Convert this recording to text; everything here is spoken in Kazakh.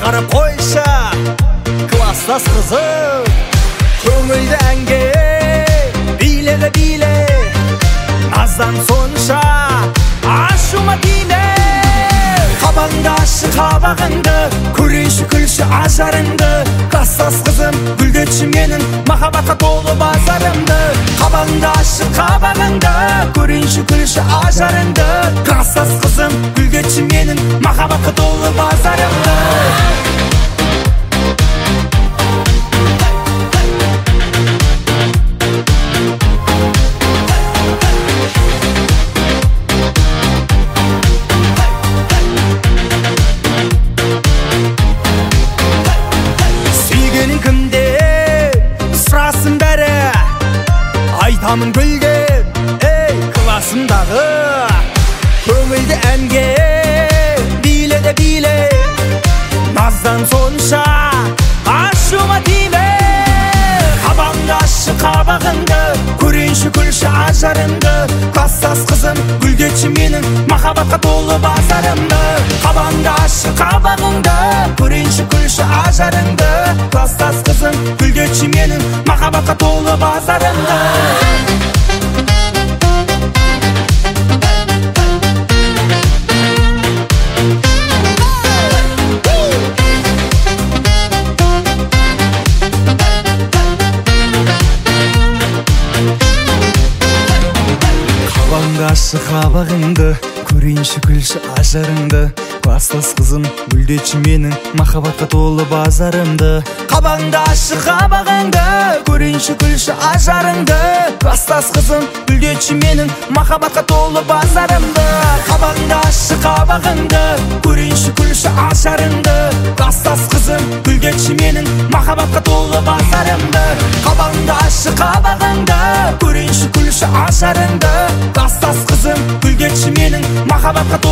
қарап қойшы, класстас қызым, көңілді әнге биледі биле, наздан сонша ашума тиме. Қабағыңды ашы қабағыңды, көрейші күлші ажарыңды, класстас қызым, гүлдетші менің махаббатқа толы базарымды. Қабағыңды ашы қабағыңды, көрейші күлші ажарыңды, класстас қызым, гүлдетші менің махаббатқа толы базарымды. Айтамын гүлге, ей, классымдағы көңілді әнге биледі биле, наздан сонша ашума тиме. Қабағыңды ашы қабағыңды, көрейші күлші ажарыңды, класстас қызым, гүлдетші менің махаббатқа толы базарымды. Қабағыңды ашы қабағыңды, көрейші күлші ажарыңды, класстас қызым, гүлдетші менің махаббатқа толы базарымды. Қабағыңды ашы қабағыңды, көрейінші күлші ажарыңды, класстас қызым, гүлдетші менің махаббатқа толы базарымды. Қабағыңды ашы қабағыңды, көрейінші күлші ажарыңды, класстас қызым, гүлдетші менің махаббатқа толы базарымды. Қабағыңды ашы қабағыңды, көрейінші күлші ажарыңды, класстас қызым, гүлдетші менің махаббатқа толы базарымды. Қабағыңды ашы қабағыңды, көрейінші күлші ажарыңды, класстас қызым, гүлдетші менің махаббатқа